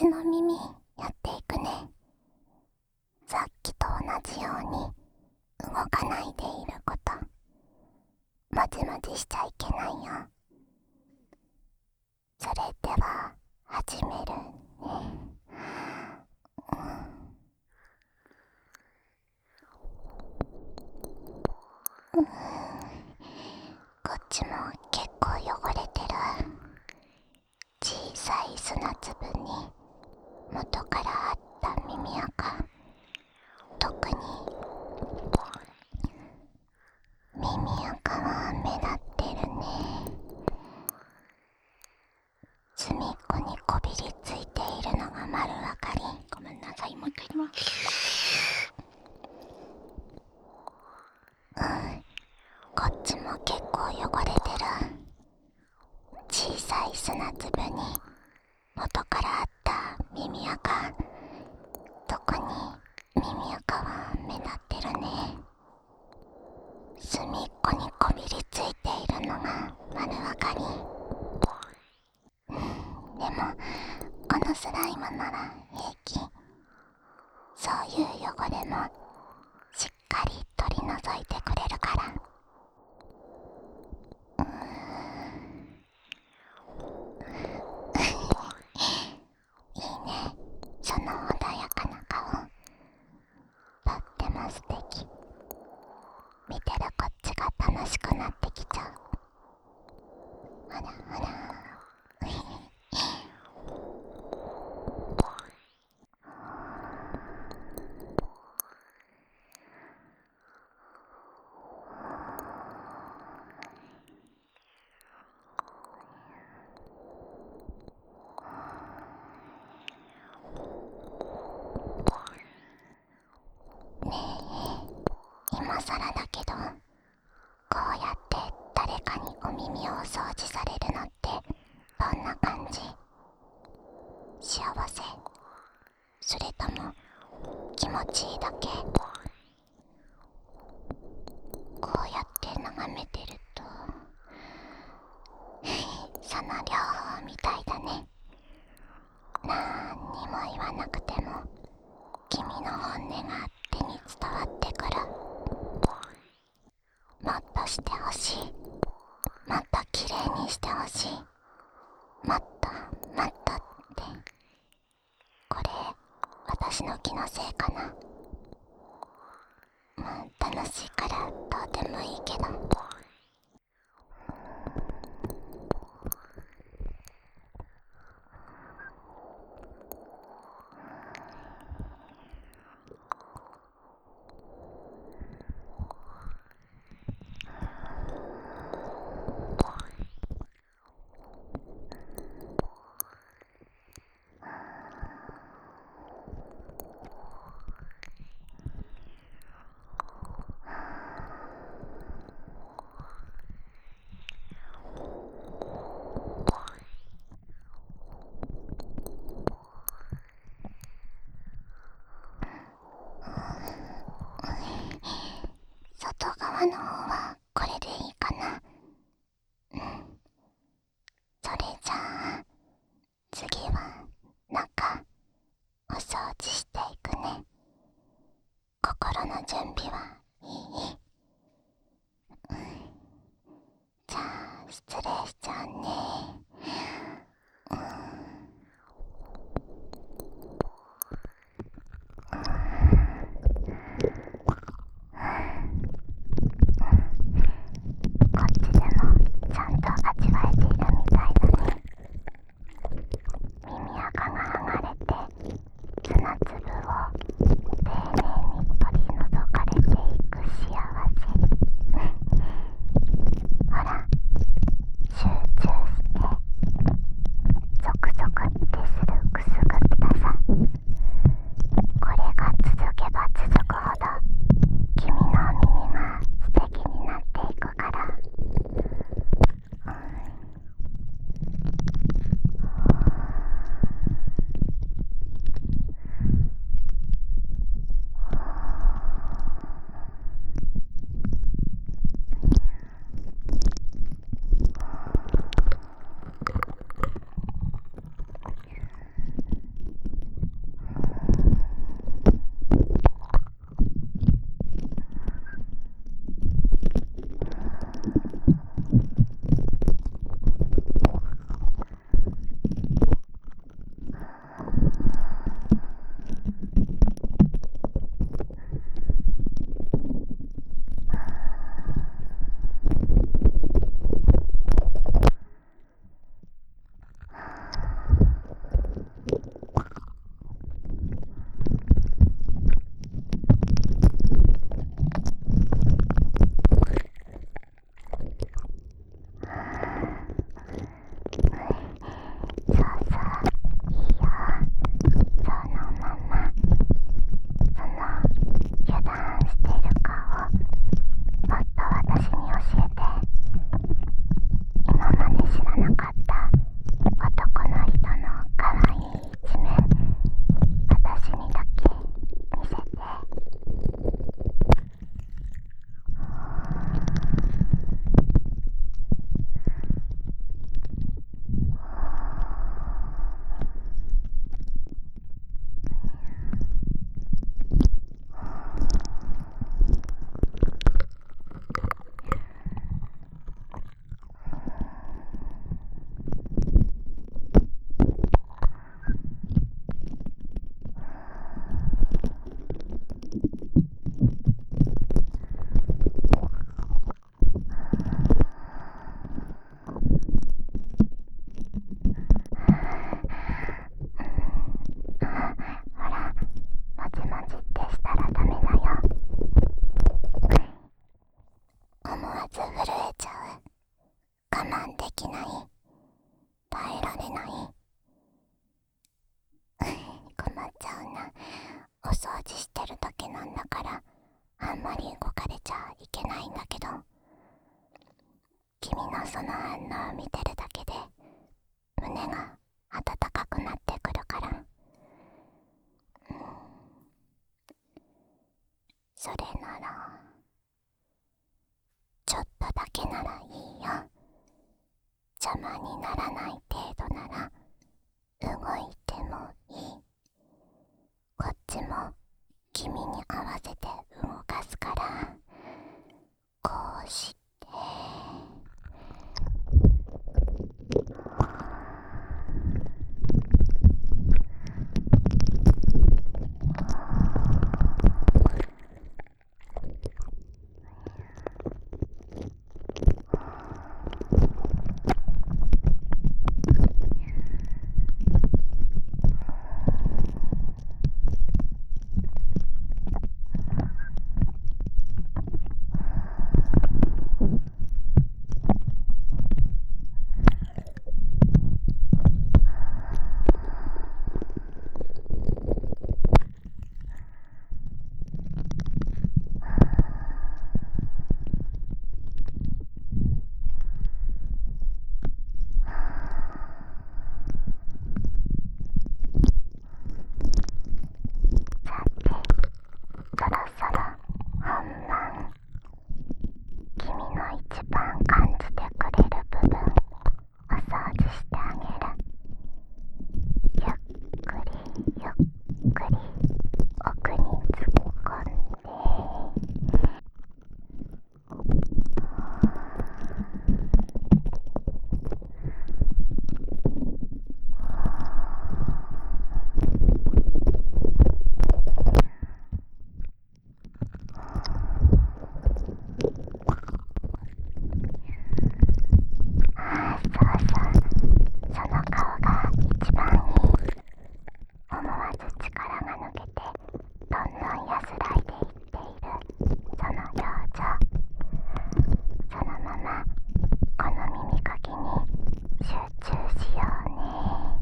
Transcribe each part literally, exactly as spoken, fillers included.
私の耳やっていくね。さっきと同じように動かないでいること、もじもじしちゃいけないよ。それでは始めるね。うんうん、こっちも結構汚れてる。小さい砂粒に元からあった耳垢、特に耳垢は目立ってるね。隅っこにこびりついているのが丸わかり。ごめんなさい、もう一回言います。うん、こっちも結構汚れてる。小さい砂粒に元からあった耳垢、特に耳垢は目立ってるね。隅っこにこびりついているのが丸わかり。うん、でもこのスライムなら平気。そういう汚れもしっかり取り除いてくれるから。うーんいいね、その穏やかな顔。とっても素敵。見てるこっちが楽しくなってきちゃう。ほらほらねえ、今更だけど、こうやって誰かにお耳をお掃除されるのってどんな感じ？幸せ？それとも気持ちいいだけ？こうやって眺めてるとその両方みたいだね。なんにも言わなくても君の本音が手に伝わってくる。もっとしてほしい、もっときれいにしてほしい、もっともっとって。これ私の気のせいかな。もう楽しいからどうでもいいけど。外側の方はこれでいいかな。うん、それじゃあ次は中お掃除していくね。心の準備はいい？うん、じゃあ失礼しちゃうね。うんこっちでもちゃんと味わえているみたいだね。耳垢が剥がれて砂粒を丁寧に取り除かれていく幸せ。ほら、シそれならちょっとだけならいいよ。邪魔にならない程度なら動いてもいい。こっちも君に合わせて動かすから、こうしてそろそろ本番。君の一番感じてくれる部分お掃除してあげる。ゆっくりゆっくり奥に突っ込んで、ああそうそう、その顔が一番いい。思わず力が抜けてどんどん安らいでいっているその表情。そのままこの耳かきに集中しようね。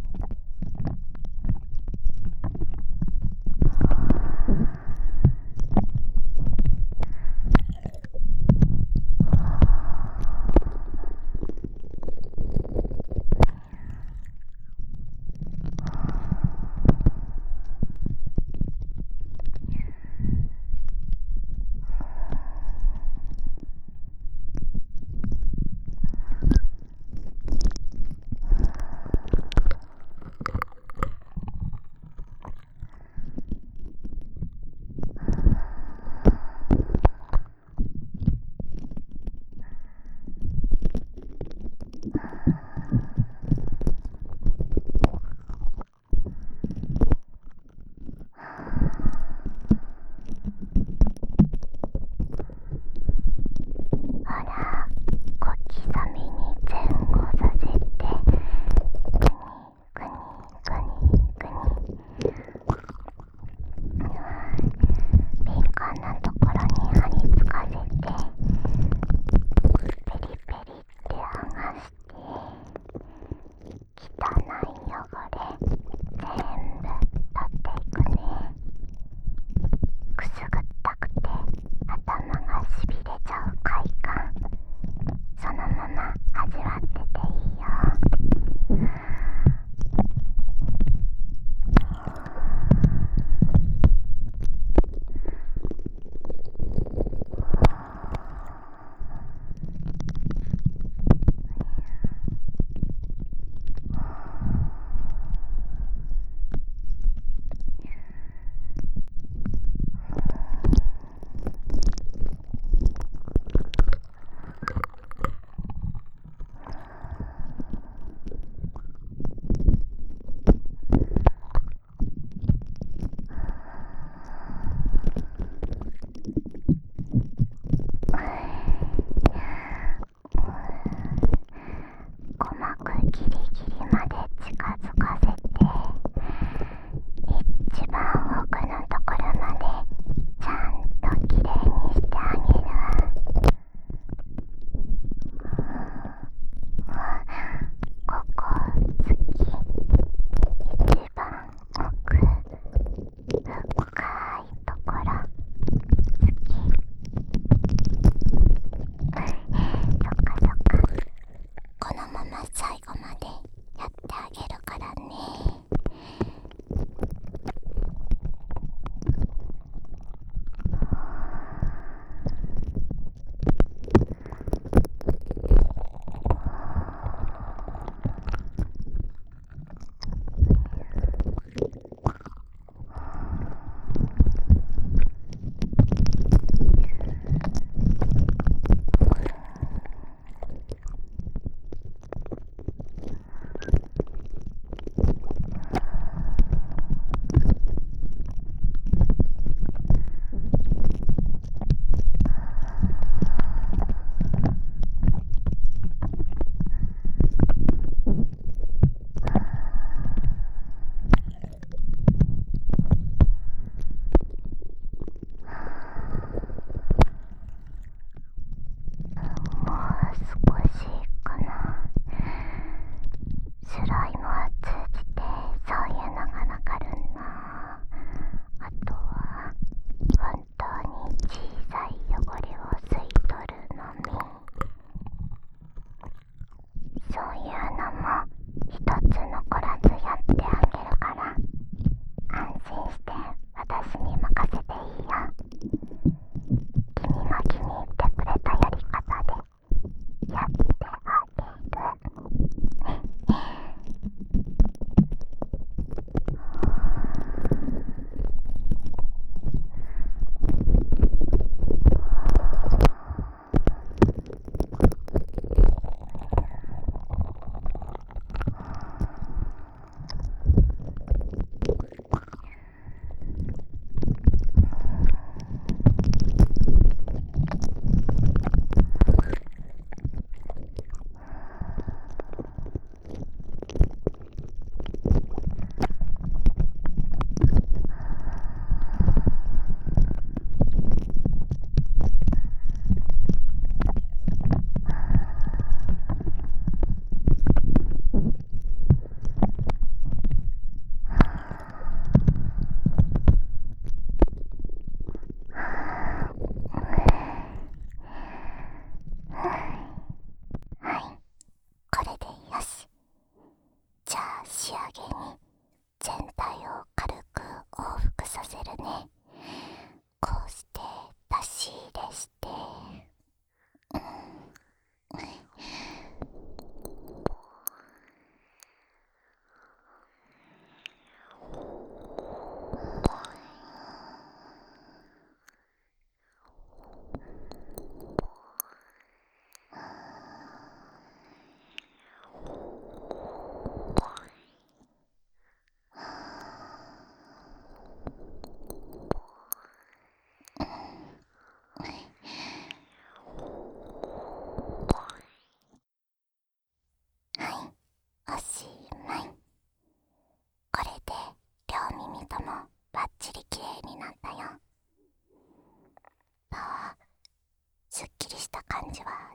ほら、小刻みに前後させて、グニグニグニグニ。敏感なところに貼り付かせて、ペリペリって剥がして、汚い汚れ全部取っていくね。くすぐったくて頭がしびれちゃう快感、そのまま味わってていいよ。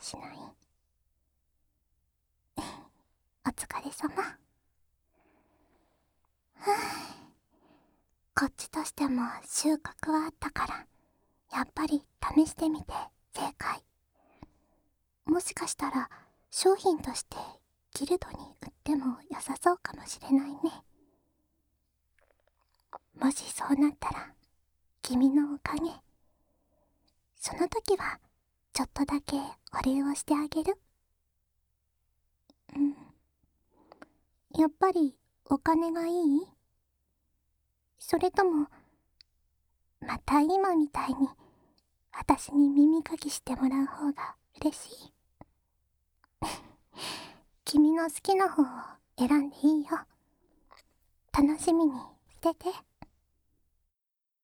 しない？お疲れ様。ふぅ、こっちとしても収穫はあったから、やっぱり試してみて正解。もしかしたら商品としてギルドに売っても良さそうかもしれないね。もしそうなったら君のおかげ。その時はちょっとだけお礼をしてあげる。うん。やっぱりお金がいい？それともまた今みたいに私に耳かきしてもらう方が嬉しい？君の好きな方を選んでいいよ。楽しみにしてて。